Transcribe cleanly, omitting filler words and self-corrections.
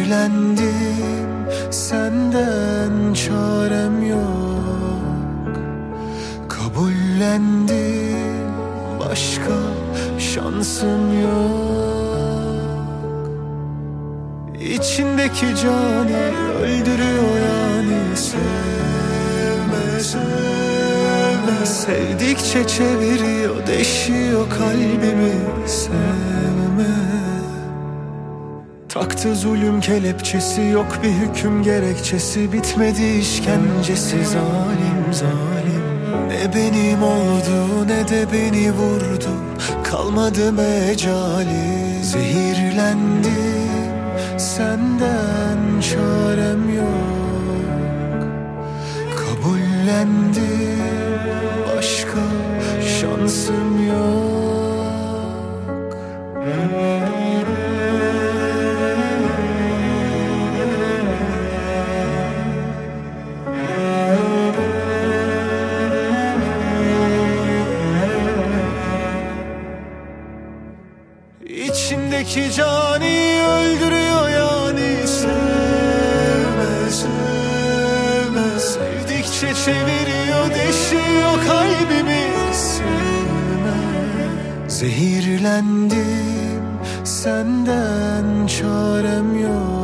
Zehirlendim, senden çarem yok. Kabullendim, başka şansım yok. İçindeki cani öldürüyor yani. Sevme, sevme. Sevdikçe çeviriyor, deşiyor kalbimi. Sevme. Taktı zulüm kelepçesi, yok bir hüküm gerekçesi. Bitmedi işkencesi, zalim zalim. Ne benim oldu ne de beni vurdu, kalmadı mecali. Zehirlendim, senden çarem yok. Kabullendim, başka şansım yok. İçindeki cani öldürüyor yani. Sevme, sevme. Sevdikçe çeviriyor, deşiyor kalbimi. Sevme. Zehirlendim, senden çarem yok.